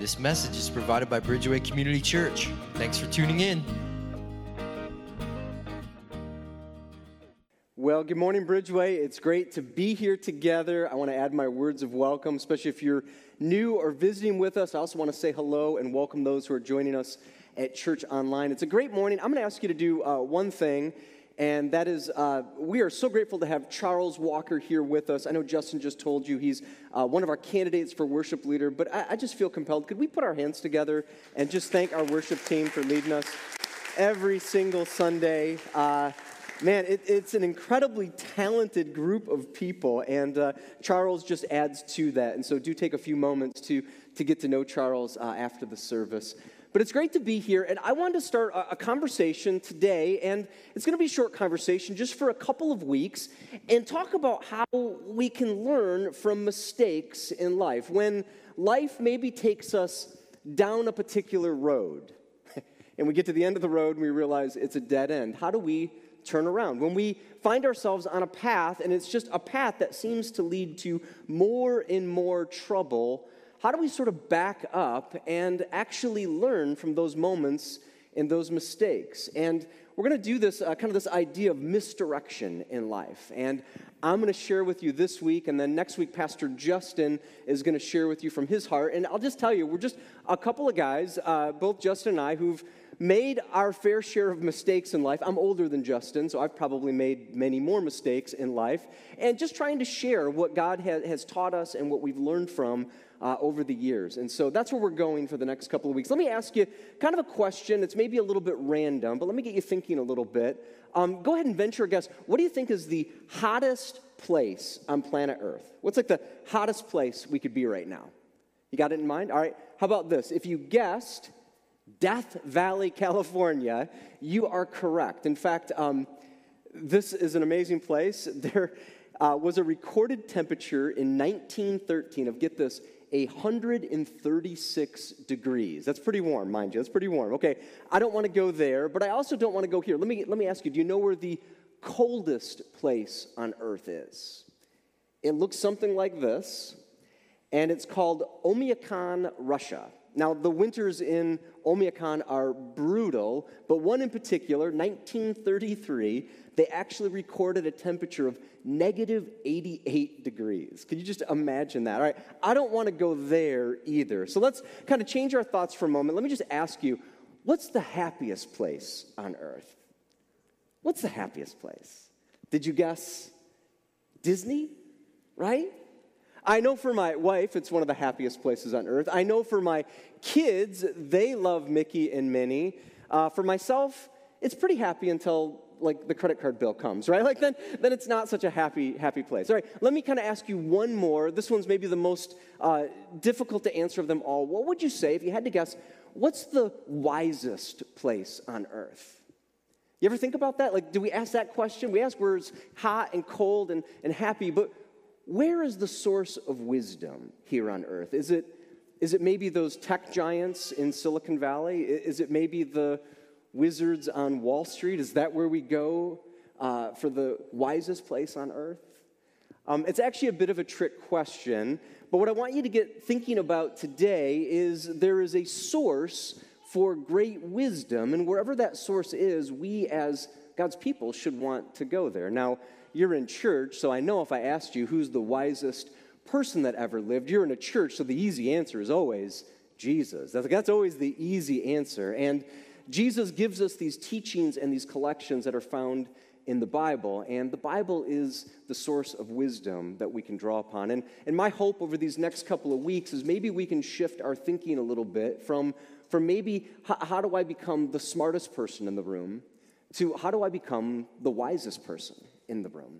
This message is provided by Bridgeway Community Church. Thanks for tuning in. Well, good morning, Bridgeway. It's great to be here together. I want to add my words of welcome, especially if you're new or visiting with us. I also want to say hello and welcome those who are joining us at church online. It's a great morning. I'm going to ask you to do one thing, and that is we are so grateful to have Charles Walker here with us. I know Justin just told you he's one of our candidates for worship leader, but I just feel compelled. Could we put our hands together and just thank our worship team for leading us every single Sunday? Man, it's an incredibly talented group of people, and Charles just adds to that. And so do take a few moments to get to know Charles after the service. But it's great to be here, and I wanted to start a conversation today, and it's going to be a short conversation just for a couple of weeks, and talk about how we can learn from mistakes in life. When life maybe takes us down a particular road, and we get to the end of the road and we realize it's a dead end, how do we turn around? When we find ourselves on a path, and it's just a path that seems to lead to more and more trouble, how do we sort of back up and actually learn from those moments and those mistakes? And we're going to do this, kind of this idea of misdirection in life. And I'm going to share with you this week, and then next week, Pastor Justin is going to share with you from his heart. And I'll just tell you, we're just a couple of guys, both Justin and I, who've made our fair share of mistakes in life. I'm older than Justin, so I've probably made many more mistakes in life. And just trying to share what God has taught us and what we've learned from over the years. And so that's where we're going for the next couple of weeks. Let me ask you kind of a question. It's maybe a little bit random, but let me get you thinking a little bit. Go ahead and venture a guess. What do you think is the hottest place on planet Earth? What's like the hottest place we could be right now? You got it in mind? All right. How about this? If you guessed Death Valley, California, you are correct. In fact, this is an amazing place. There was a recorded temperature in 1913 of, get this, 136 degrees. That's pretty warm, mind you. That's pretty warm. Okay, I don't want to go there, but I also don't want to go here. Let me ask you, do you know where the coldest place on Earth is? It looks something like this, and it's called Oymyakon, Russia. Now, the winters in Oymyakon are brutal, but one in particular, 1933, they actually recorded a temperature of negative 88 degrees. Can you just imagine that? All right, I don't want to go there either. So let's kind of change our thoughts for a moment. Let me just ask you, what's the happiest place on Earth? What's the happiest place? Did you guess Disney, right? I know for my wife, it's one of the happiest places on Earth. I know for my kids, they love Mickey and Minnie. For myself, it's pretty happy until, like, the credit card bill comes, right? Like, then it's not such a happy place. All right, let me kind of ask you one more. This one's maybe the most difficult to answer of them all. What would you say, if you had to guess, what's the wisest place on Earth? You ever think about that? Like, do we ask that question? We ask where it's hot and cold and happy, but where is the source of wisdom here on Earth? Is it maybe those tech giants in Silicon Valley? Is it maybe the wizards on Wall Street? Is that where we go for the wisest place on Earth? It's actually a bit of a trick question, but what I want you to get thinking about today is there is a source for great wisdom, and wherever that source is, we as God's people should want to go there. Now, you're in church, so I know if I asked you who's the wisest person that ever lived, you're in a church, so the easy answer is always Jesus. That's always the easy answer. And Jesus gives us these teachings and these collections that are found in the Bible, and the Bible is the source of wisdom that we can draw upon. And my hope over these next couple of weeks is maybe we can shift our thinking a little bit from maybe how do I become the smartest person in the room to how do I become the wisest person in the room.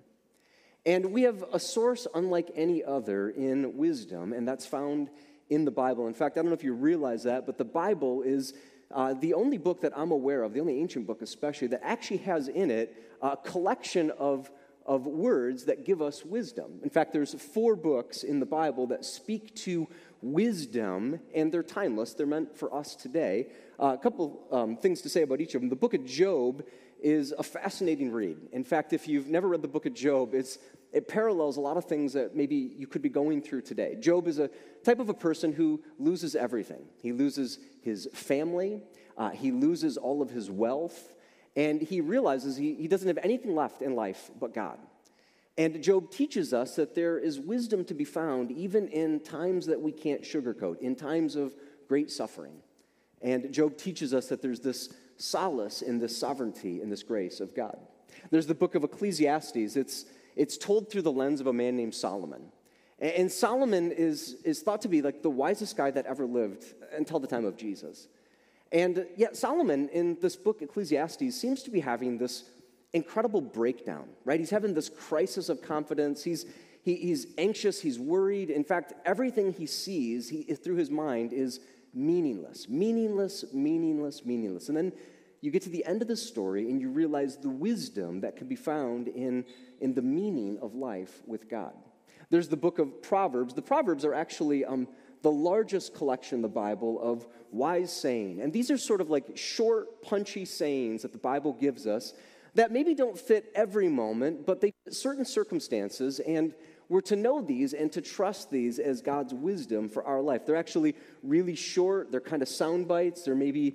And we have a source unlike any other in wisdom, and that's found in the Bible. In fact, I don't know if you realize that, but the Bible is the only book that I'm aware of, the only ancient book especially, that actually has in it a collection of words that give us wisdom. In fact, there's 4 books in the Bible that speak to wisdom, and they're timeless. They're meant for us today. A couple things to say about each of them. The book of Job is a fascinating read. In fact, if you've never read the book of Job, it's it parallels a lot of things that maybe you could be going through today. Job is a type of a person who loses everything. He loses his family, he loses all of his wealth, and he realizes he doesn't have anything left in life but God. And Job teaches us that there is wisdom to be found even in times that we can't sugarcoat, in times of great suffering. And Job teaches us that there's this solace in this sovereignty, in this grace of God. There's the book of Ecclesiastes. It's told through the lens of a man named Solomon. And Solomon is thought to be like the wisest guy that ever lived until the time of Jesus. And yet Solomon, in this book, Ecclesiastes, seems to be having this incredible breakdown, right? He's having this crisis of confidence. He's anxious. He's worried. In fact, everything he sees through his mind is meaningless. And then you get to the end of the story and you realize the wisdom that can be found in the meaning of life with God. There's the book of Proverbs. The Proverbs are actually the largest collection in the Bible of wise saying. And these are sort of like short, punchy sayings that the Bible gives us that maybe don't fit every moment, but they fit certain circumstances, and we're to know these and to trust these as God's wisdom for our life. They're actually really short. They're kind of sound bites. They're maybe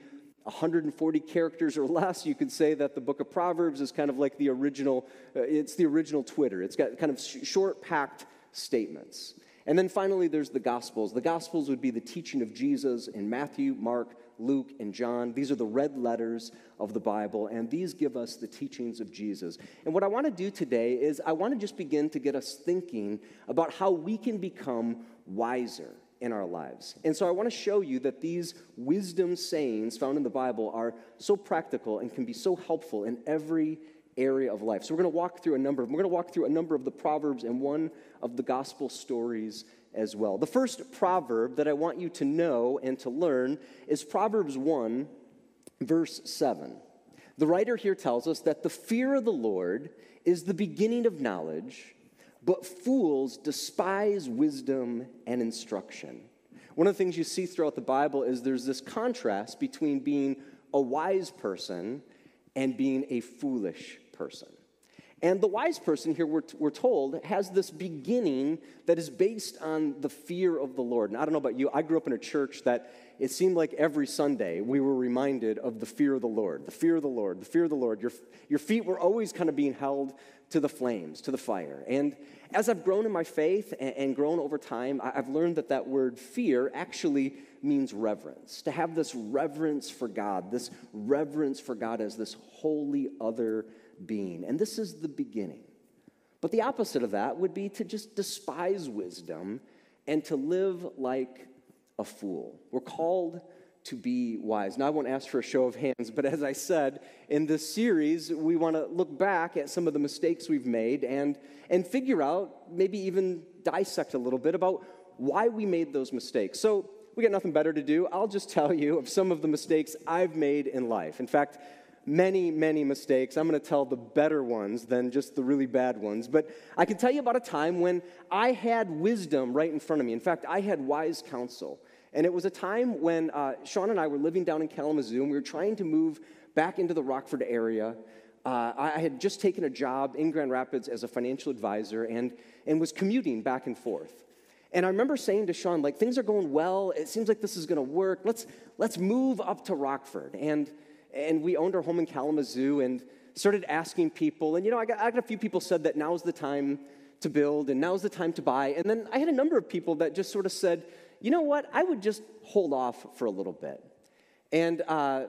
140 characters or less. You could say that the book of Proverbs is kind of like the original, it's the original Twitter. It's got kind of short, packed statements. And then finally, there's the Gospels. The Gospels would be the teaching of Jesus in Matthew, Mark, Luke, and John. These are the red letters of the Bible, and these give us the teachings of Jesus. And what I want to do today is I want to just begin to get us thinking about how we can become wiser in our lives. And so I want to show you that these wisdom sayings found in the Bible are so practical and can be so helpful in every area of life. So we're going to walk through a number of the Proverbs and one of the gospel stories as well. The first proverb that I want you to know and to learn is Proverbs 1, verse 7. The writer here tells us that the fear of the Lord is the beginning of knowledge, but fools despise wisdom and instruction. One of the things you see throughout the Bible is there's this contrast between being a wise person and being a foolish person. And the wise person here, we're told, has this beginning that is based on the fear of the Lord. And I don't know about you, I grew up in a church that it seemed like every Sunday we were reminded of the fear of the Lord, the fear of the Lord, the fear of the Lord. Your feet were always kind of being held to the flames, to the fire. And as I've grown in my faith and grown over time, I've learned that word fear actually means reverence, to have this reverence for God as this holy other being. And this is the beginning. But the opposite of that would be to just despise wisdom and to live like a fool. We're called to be wise. Now, I won't ask for a show of hands, but as I said, in this series, we want to look back at some of the mistakes we've made and figure out, maybe even dissect a little bit about why we made those mistakes. So we got nothing better to do. I'll just tell you of some of the mistakes I've made in life. In fact, many, many mistakes. I'm going to tell the better ones than just the really bad ones. But I can tell you about a time when I had wisdom right in front of me. In fact, I had wise counsel. And it was a time when Sean and I were living down in Kalamazoo, and we were trying to move back into the Rockford area. I had just taken a job in Grand Rapids as a financial advisor and was commuting back and forth. And I remember saying to Sean, like, things are going well. It seems like this is going to work. Let's move up to Rockford. And we owned our home in Kalamazoo and started asking people. And, I got a few people said that now's the time to build and now's the time to buy. And then I had a number of people that just sort of said, you know what, I would just hold off for a little bit. And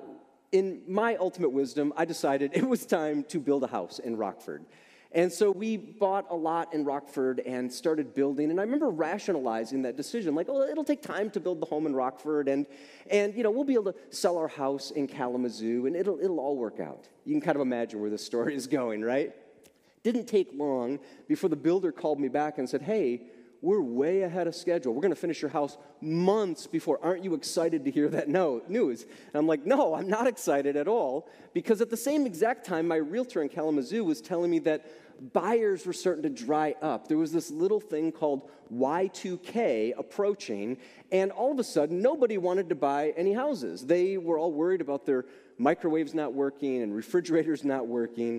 in my ultimate wisdom, I decided it was time to build a house in Rockford. And so we bought a lot in Rockford and started building. And I remember rationalizing that decision, like, oh, it'll take time to build the home in Rockford, and we'll be able to sell our house in Kalamazoo, and it'll all work out. You can kind of imagine where this story is going, right? Didn't take long before the builder called me back and said, hey, we're way ahead of schedule. We're going to finish your house months before. Aren't you excited to hear that news? And I'm like, no, I'm not excited at all, because at the same exact time, my realtor in Kalamazoo was telling me that buyers were starting to dry up. There was this little thing called Y2K approaching, and all of a sudden, nobody wanted to buy any houses. They were all worried about their microwaves not working and refrigerators not working.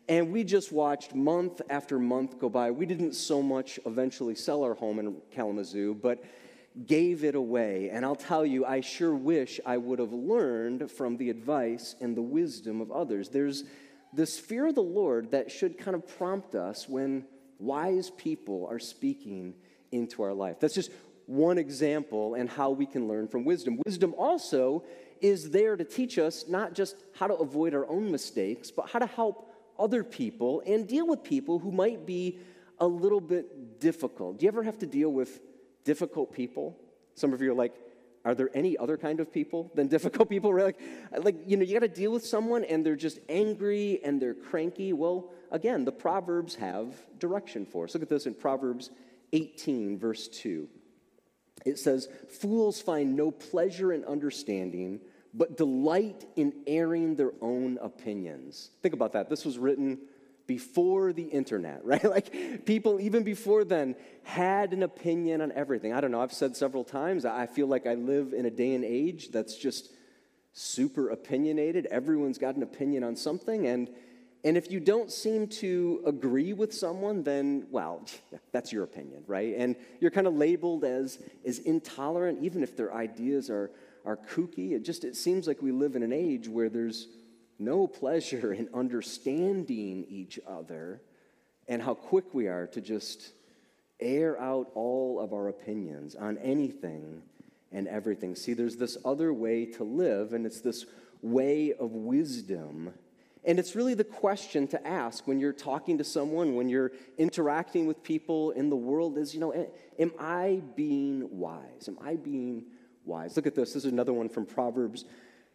And we just watched month after month go by. We didn't so much eventually sell our home in Kalamazoo, but gave it away. And I'll tell you, I sure wish I would have learned from the advice and the wisdom of others. There's this fear of the Lord that should kind of prompt us when wise people are speaking into our life. That's just one example and how we can learn from wisdom. Wisdom also is there to teach us not just how to avoid our own mistakes, but how to help other people and deal with people who might be a little bit difficult. Do you ever have to deal with difficult people? Some of you are like, are there any other kind of people than difficult people? Right? You got to deal with someone and they're just angry and they're cranky. Well, again, the Proverbs have direction for us. Look at this in Proverbs 18, verse 2. It says, "Fools find no pleasure in understanding, but delight in airing their own opinions." Think about that. This was written before the internet, right? Like people, even before then, had an opinion on everything. I don't know, I've said several times, I feel like I live in a day and age that's just super opinionated. Everyone's got an opinion on something, and if you don't seem to agree with someone, then, well, that's your opinion, right? And you're kind of labeled as intolerant, even if their ideas are kooky. It seems like we live in an age where there's no pleasure in understanding each other, and how quick we are to just air out all of our opinions on anything and everything. See, there's this other way to live, and it's this way of wisdom. And it's really the question to ask when you're talking to someone, when you're interacting with people in the world is, am I being wise? Am I being wise? Look at this. This is another one from Proverbs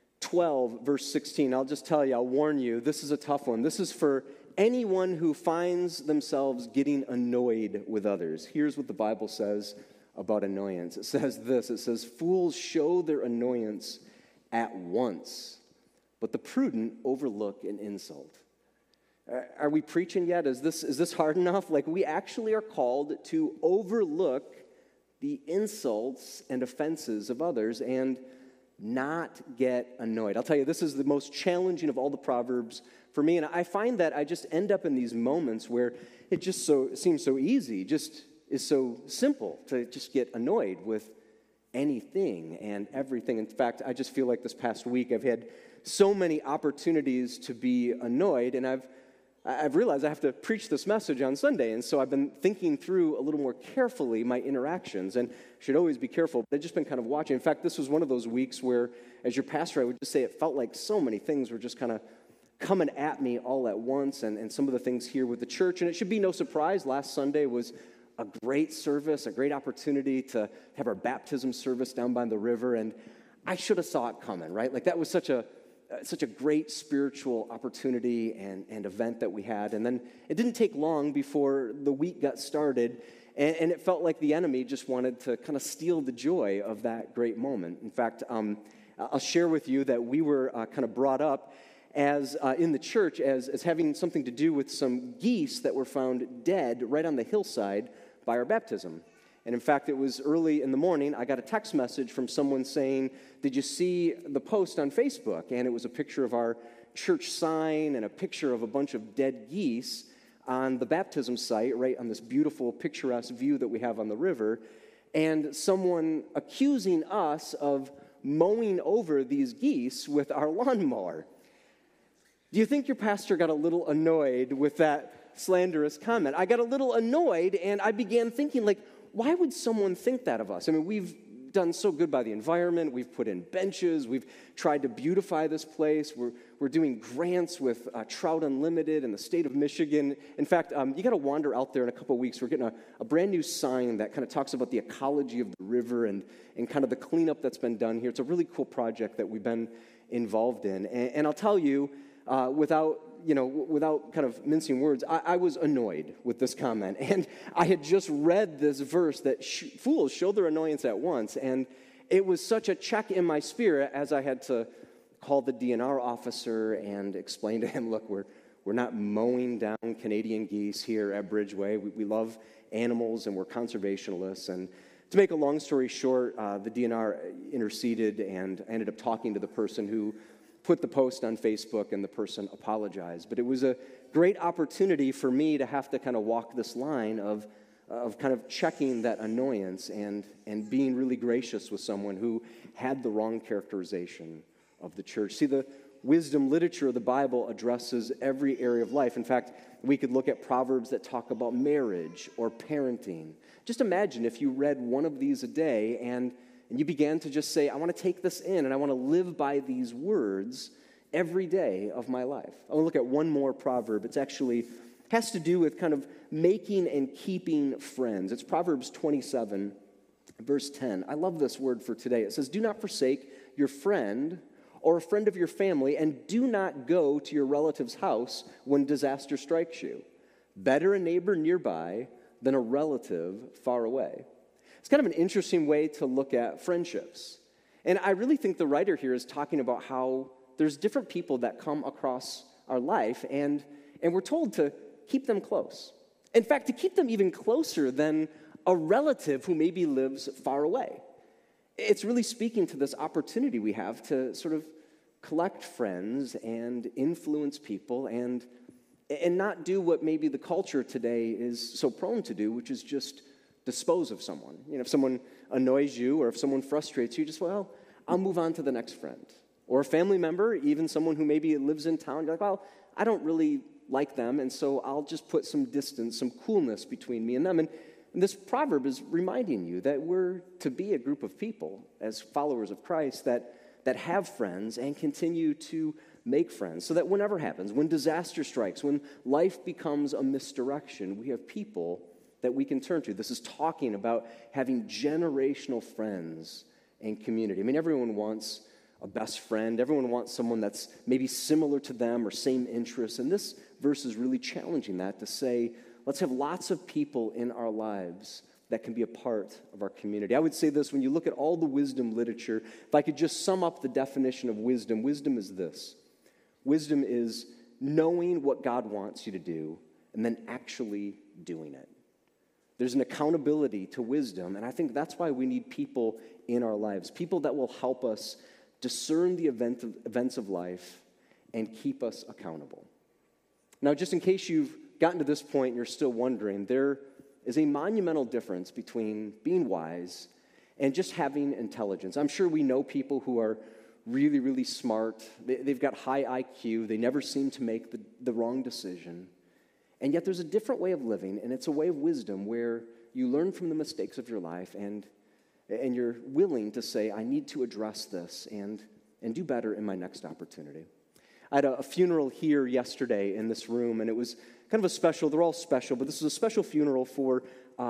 12, verse 16. I'll just tell you, I'll warn you, this is a tough one. This is for anyone who finds themselves getting annoyed with others. Here's what the Bible says about annoyance. It says this. It says, "Fools show their annoyance at once, but the prudent overlook an insult." Are we preaching yet? Is this hard enough? Like, we actually are called to overlook the insults and offenses of others and not get annoyed. I'll tell you, this is the most challenging of all the Proverbs for me, and I find that I just end up in these moments where it just seems so easy, just is so simple to just get annoyed with anything and everything. In fact, I just feel like this past week I've had so many opportunities to be annoyed, and I've realized I have to preach this message on Sunday, and so I've been thinking through a little more carefully my interactions, and should always be careful, but I've just been kind of watching. In fact, this was one of those weeks where, as your pastor, I would just say it felt like so many things were just kind of coming at me all at once, and some of the things here with the church, and it should be no surprise, last Sunday was a great service, a great opportunity to have our baptism service down by the river, and I should have saw it coming, right? Like, that was such a great spiritual opportunity and event that we had. And then it didn't take long before the week got started, and it felt like the enemy just wanted to kind of steal the joy of that great moment. In fact, I'll share with you that we were kind of brought up as in the church as having something to do with some geese that were found dead right on the hillside by our baptism. And in fact, it was early in the morning, I got a text message from someone saying, "Did you see the post on Facebook?" And it was a picture of our church sign and a picture of a bunch of dead geese on the baptism site, right on this beautiful, picturesque view that we have on the river, and someone accusing us of mowing over these geese with our lawnmower. Do you think your pastor got a little annoyed with that slanderous comment? I got a little annoyed, and I began thinking, like, why would someone think that of us? I mean, we've done so good by the environment. We've put in benches. We've tried to beautify this place. We're doing grants with Trout Unlimited in the state of Michigan. In fact, you got to wander out there in a couple of weeks. We're getting a brand new sign that kind of talks about the ecology of the river and kind of the cleanup that's been done here. It's a really cool project that we've been involved in. And I'll tell you, without kind of mincing words, I was annoyed with this comment. And I had just read this verse that fools show their annoyance at once. And it was such a check in my spirit as I had to call the DNR officer and explain to him, look, we're not mowing down Canadian geese here at Bridgeway. We love animals and we're conservationists. And to make a long story short, the DNR interceded, and I ended up talking to the person who put the post on Facebook and the person apologized. But it was a great opportunity for me to have to kind of walk this line of kind of checking that annoyance and being really gracious with someone who had the wrong characterization of the church. See, the wisdom literature of the Bible addresses every area of life. In fact, we could look at Proverbs that talk about marriage or parenting. Just imagine if you read one of these a day and you began to just say, I want to take this in and I want to live by these words every day of my life. I want to look at one more proverb. It's actually has to do with kind of making and keeping friends. It's Proverbs 27, verse 10. I love this word for today. It says, do not forsake your friend or a friend of your family, and do not go to your relative's house when disaster strikes you. Better a neighbor nearby than a relative far away. It's kind of an interesting way to look at friendships. And I really think the writer here is talking about how there's different people that come across our life, and we're told to keep them close. In fact, to keep them even closer than a relative who maybe lives far away. It's really speaking to this opportunity we have to sort of collect friends and influence people and not do what maybe the culture today is so prone to do, which is just dispose of someone. You know, if someone annoys you or if someone frustrates you, just, well, I'll move on to the next friend. Or a family member, even someone who maybe lives in town, you're like, well, I don't really like them, and so I'll just put some distance, some coolness between me and them. And this proverb is reminding you that we're to be a group of people as followers of Christ that have friends and continue to make friends so that whenever happens, when disaster strikes, when life becomes a misdirection, we have people that we can turn to. This is talking about having generational friends and community. I mean, everyone wants a best friend. Everyone wants someone that's maybe similar to them or same interests. And this verse is really challenging that to say, let's have lots of people in our lives that can be a part of our community. I would say this, when you look at all the wisdom literature, if I could just sum up the definition of wisdom, wisdom is this. Wisdom is knowing what God wants you to do and then actually doing it. There's an accountability to wisdom, and I think that's why we need people in our lives, people that will help us discern the events of life and keep us accountable. Now, just in case you've gotten to this point and you're still wondering, there is a monumental difference between being wise and just having intelligence. I'm sure we know people who are really, really smart. They've got high IQ. They never seem to make the wrong decision. And yet there's a different way of living, and it's a way of wisdom where you learn from the mistakes of your life and you're willing to say, I need to address this and do better in my next opportunity. I had a funeral here yesterday in this room, and it was kind of a special, they're all special, but this is a special funeral for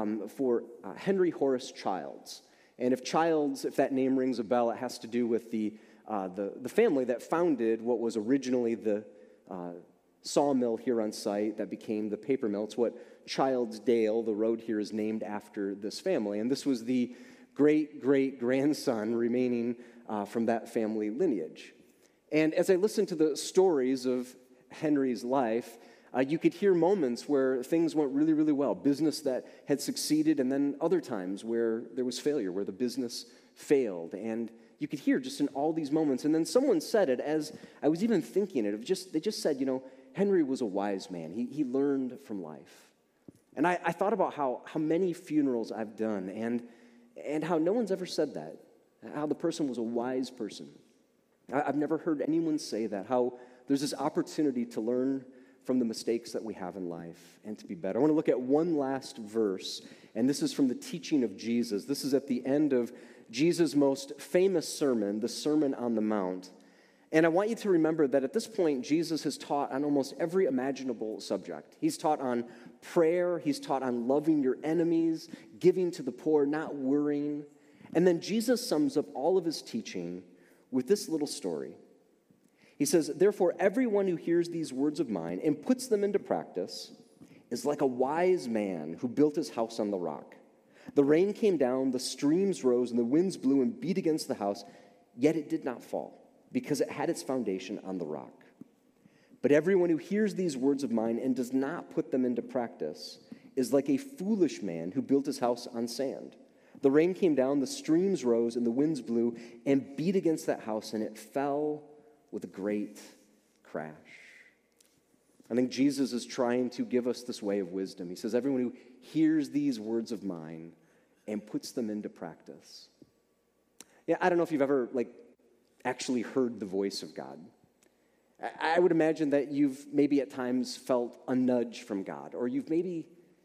Henry Horace Childs. And if Childs, if that name rings a bell, it has to do with the family that founded what was originally the sawmill here on site that became the paper mill. It's what Childsdale, the road here, is named after this family. And this was the great-great-grandson remaining from that family lineage. And as I listened to the stories of Henry's life, you could hear moments where things went really, really well, business that had succeeded, and then other times where there was failure, where the business failed. And you could hear just in all these moments. And then someone said it, as I was even thinking it, they just said, Henry was a wise man. He learned from life. And I thought about how many funerals I've done and how no one's ever said that, how the person was a wise person. I've never heard anyone say that, how there's this opportunity to learn from the mistakes that we have in life and to be better. I want to look at one last verse, and this is from the teaching of Jesus. This is at the end of Jesus' most famous sermon, the Sermon on the Mount. And I want you to remember that at this point, Jesus has taught on almost every imaginable subject. He's taught on prayer. He's taught on loving your enemies, giving to the poor, not worrying. And then Jesus sums up all of his teaching with this little story. He says, therefore, everyone who hears these words of mine and puts them into practice is like a wise man who built his house on the rock. The rain came down, the streams rose, and the winds blew and beat against the house, yet it did not fall, because it had its foundation on the rock. But everyone who hears these words of mine and does not put them into practice is like a foolish man who built his house on sand. The rain came down, the streams rose, and the winds blew and beat against that house, and it fell with a great crash. I think Jesus is trying to give us this way of wisdom. He says, everyone who hears these words of mine and puts them into practice. Yeah, I don't know if you've ever actually heard the voice of God. I would imagine that you've maybe at times felt a nudge from God, or you've maybe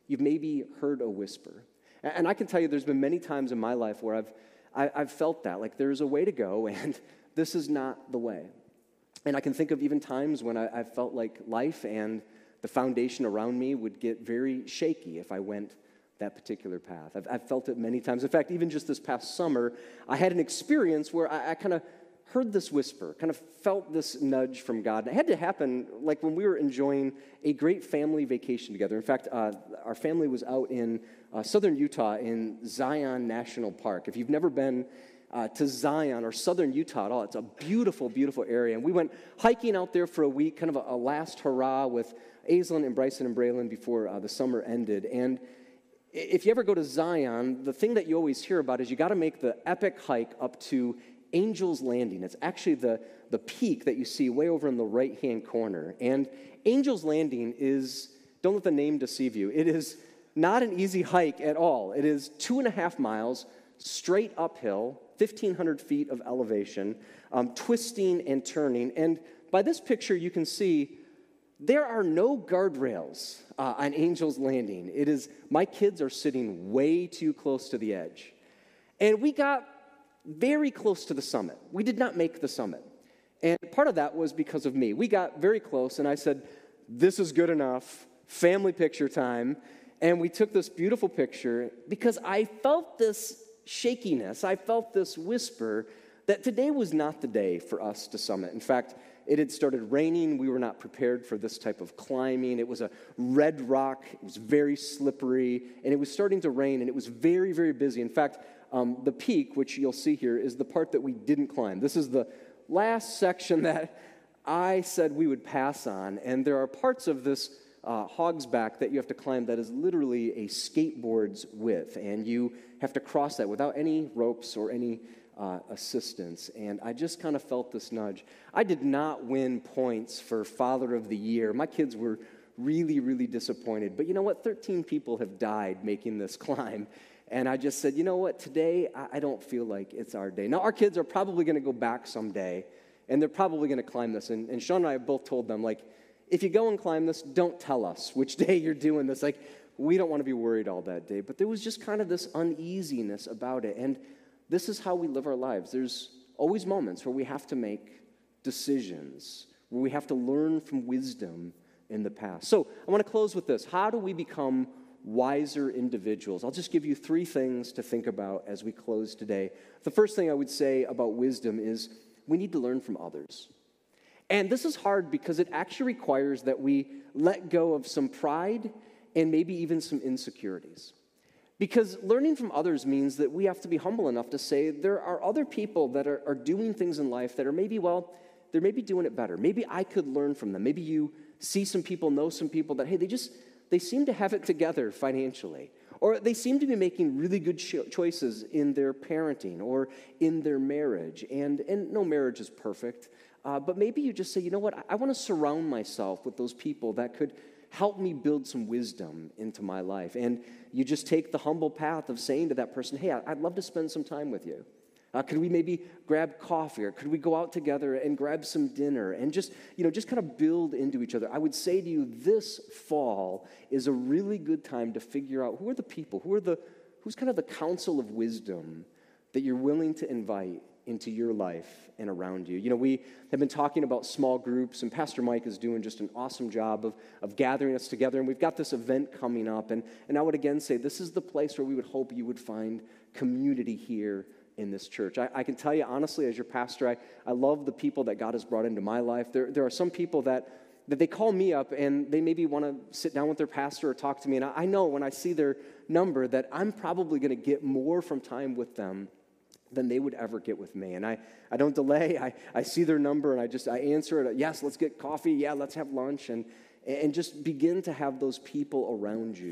heard a whisper. And I can tell you there's been many times in my life where I've felt that, like there's a way to go, and this is not the way. And I can think of even times when I felt like life and the foundation around me would get very shaky if I went that particular path. I've felt it many times. In fact, even just this past summer, I had an experience where I kind of heard this whisper, kind of felt this nudge from God. And it had to happen like when we were enjoying a great family vacation together. In fact, our family was out in southern Utah in Zion National Park. If you've never been to Zion or southern Utah at all, it's a beautiful, beautiful area. And we went hiking out there for a week, kind of a last hurrah with Aislinn and Bryson and Braylon before the summer ended. And if you ever go to Zion, the thing that you always hear about is you got to make the epic hike up to Angel's Landing. It's actually the peak that you see way over in the right-hand corner. And Angel's Landing is, don't let the name deceive you, it is not an easy hike at all. It is 2.5 miles straight uphill, 1,500 feet of elevation, twisting and turning. And by this picture, you can see there are no guardrails on Angel's Landing. It is, my kids are sitting way too close to the edge. And we got very close to the summit. We did not make the summit. And part of that was because of me. We got very close, and I said, this is good enough, family picture time. And we took this beautiful picture because I felt this shakiness. I felt this whisper that today was not the day for us to summit. In fact, it had started raining. We were not prepared for this type of climbing. It was a red rock. It was very slippery, and it was starting to rain, and it was very, very busy. In fact, the peak, which you'll see here, is the part that we didn't climb. This is the last section that I said we would pass on, and there are parts of this Hog's Back that you have to climb that is literally a skateboard's width, and you have to cross that without any ropes or any assistance. And I just kind of felt this nudge. I did not win points for Father of the Year. My kids were really, really disappointed. But you know what? 13 people have died making this climb. And I just said, you know what? Today, I don't feel like it's our day. Now, our kids are probably going to go back someday, and they're probably going to climb this. And Sean and I have both told them, like, if you go and climb this, don't tell us which day you're doing this. Like, we don't want to be worried all that day. But there was just kind of this uneasiness about it. And this is how we live our lives. There's always moments where we have to make decisions, where we have to learn from wisdom in the past. So I want to close with this. How do we become wiser individuals? I'll just give you 3 things to think about as we close today. The first thing I would say about wisdom is we need to learn from others. And this is hard because it actually requires that we let go of some pride and maybe even some insecurities. Because learning from others means that we have to be humble enough to say there are other people that are doing things in life that are maybe, well, they're maybe doing it better. Maybe I could learn from them. Maybe you see some people, know some people that, hey, they seem to have it together financially. Or they seem to be making really good choices in their parenting or in their marriage. And no marriage is perfect. But maybe you just say, you know what, I want to surround myself with those people that could help me build some wisdom into my life. And you just take the humble path of saying to that person, hey, I'd love to spend some time with you. Could we maybe grab coffee, or could we go out together and grab some dinner and just kind of build into each other? I would say to you, this fall is a really good time to figure out who are the people, who's kind of the council of wisdom that you're willing to invite into your life and around you. You know, we have been talking about small groups, and Pastor Mike is doing just an awesome job of gathering us together, and we've got this event coming up, and I would again say this is the place where we would hope you would find community here in this church. I can tell you honestly, as your pastor, I love the people that God has brought into my life. There are some people that they call me up and they maybe want to sit down with their pastor or talk to me, and I know when I see their number that I'm probably going to get more from time with them than they would ever get with me. And I don't delay. I see their number and I answer it. Yes, let's get coffee. Yeah, let's have lunch. And just begin to have those people around you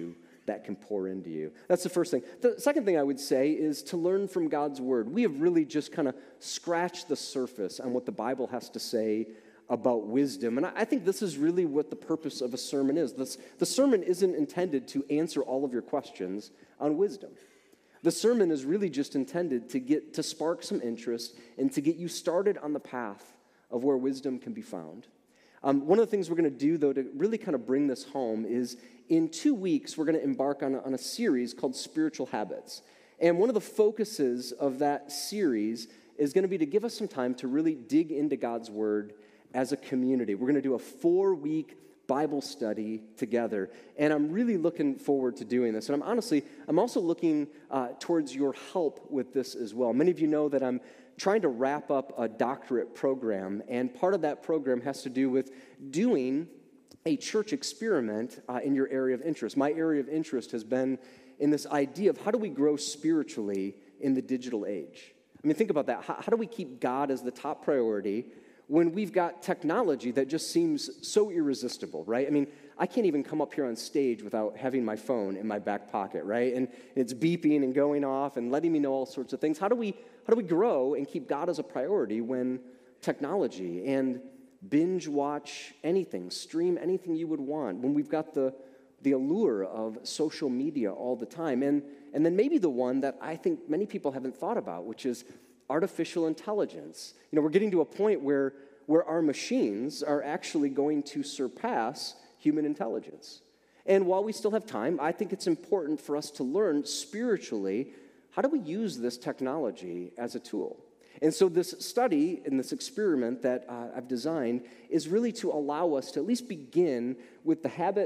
that can pour into you. That's the first thing. The second thing I would say is to learn from God's word. We have really just kind of scratched the surface on what the Bible has to say about wisdom. And I think this is really what the purpose of a sermon is. The sermon isn't intended to answer all of your questions on wisdom. The sermon is really just intended to spark some interest and to get you started on the path of where wisdom can be found. One of the things we're going to do, though, to really kind of bring this home is in 2 weeks, we're going to embark on a series called Spiritual Habits. And one of the focuses of that series is going to be to give us some time to really dig into God's Word as a community. We're going to do a 4-week Bible study together, and I'm really looking forward to doing this. And I'm also looking towards your help with this as well. Many of you know that I'm trying to wrap up a doctorate program, and part of that program has to do with doing a church experiment in your area of interest. My area of interest has been in this idea of how do we grow spiritually in the digital age? I mean, think about that. How do we keep God as the top priority when we've got technology that just seems so irresistible, right? I mean, I can't even come up here on stage without having my phone in my back pocket, right? And it's beeping and going off and letting me know all sorts of things. How do we grow and keep God as a priority when technology and binge watch anything, stream anything you would want, when we've got the allure of social media all the time? And then maybe the one that I think many people haven't thought about, which is artificial intelligence. You know, we're getting to a point where our machines are actually going to surpass human intelligence. And while we still have time, I think it's important for us to learn spiritually, how do we use this technology as a tool? And so this study and this experiment that I've designed is really to allow us to at least begin with the habit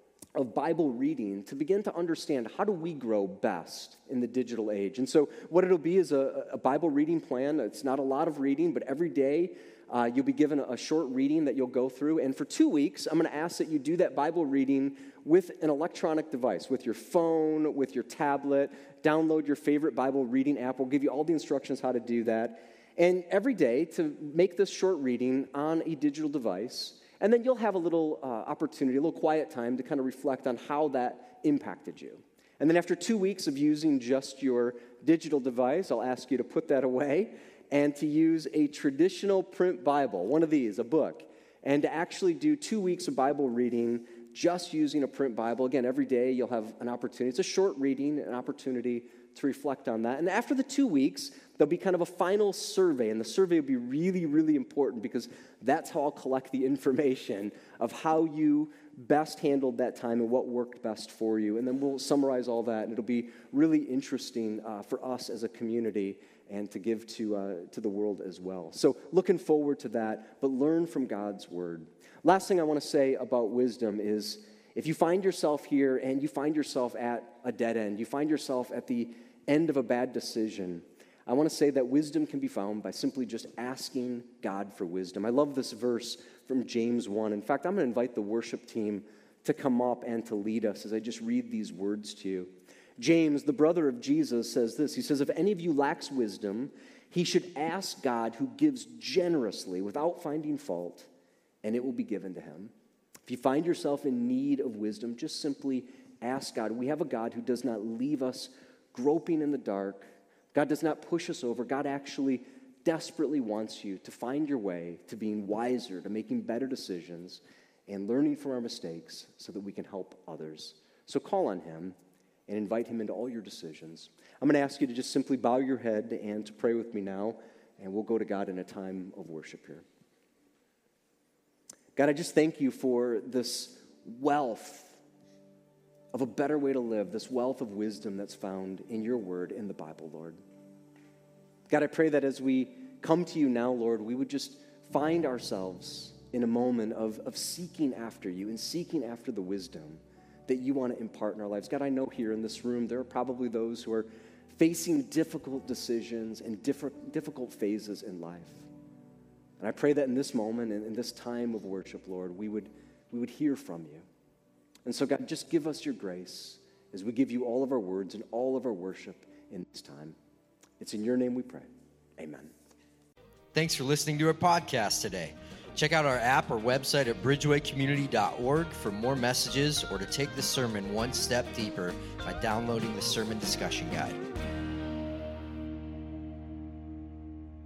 of Bible reading, to begin to understand how do we grow best in the digital age. And so what it'll be is a Bible reading plan. It's not a lot of reading, but every day you'll be given a short reading that you'll go through. And for 2 weeks, I'm going to ask that you do that Bible reading with an electronic device, with your phone, with your tablet. Download your favorite Bible reading app. We'll give you all the instructions how to do that. And every day to make this short reading on a digital device. And then you'll have a little opportunity, a little quiet time to kind of reflect on how that impacted you. And then after 2 weeks of using just your digital device, I'll ask you to put that away and to use a traditional print Bible, one of these, a book, and to actually do 2 weeks of Bible reading just using a print Bible. Again, every day you'll have an opportunity. It's a short reading, an opportunity to reflect on that. And after the 2 weeks, there'll be kind of a final survey, and the survey will be really, really important because that's how I'll collect the information of how you best handled that time and what worked best for you. And then we'll summarize all that, and it'll be really interesting for us as a community and to give to the world as well. So looking forward to that, but learn from God's Word. Last thing I want to say about wisdom is if you find yourself here and you find yourself at a dead end, you find yourself at the end of a bad decision, I want to say that wisdom can be found by simply just asking God for wisdom. I love this verse from James 1. In fact, I'm going to invite the worship team to come up and to lead us as I just read these words to you. James, the brother of Jesus, says this. He says, if any of you lacks wisdom, he should ask God, who gives generously without finding fault, and it will be given to him. If you find yourself in need of wisdom, just simply ask God. We have a God who does not leave us groping in the dark. God does not push us over. God actually desperately wants you to find your way to being wiser, to making better decisions, and learning from our mistakes so that we can help others. So call on him and invite him into all your decisions. I'm going to ask you to just simply bow your head and to pray with me now, and we'll go to God in a time of worship here. God, I just thank you for this wealth of a better way to live, this wealth of wisdom that's found in your word in the Bible, Lord. God, I pray that as we come to you now, Lord, we would just find ourselves in a moment of seeking after you and seeking after the wisdom that you want to impart in our lives. God, I know here in this room there are probably those who are facing difficult decisions and difficult phases in life. And I pray that in this moment and in this time of worship, Lord, we would hear from you. And so, God, just give us your grace as we give you all of our words and all of our worship in this time. It's in your name we pray. Amen. Thanks for listening to our podcast today. Check out our app or website at bridgewaycommunity.org for more messages or to take the sermon one step deeper by downloading the sermon discussion guide.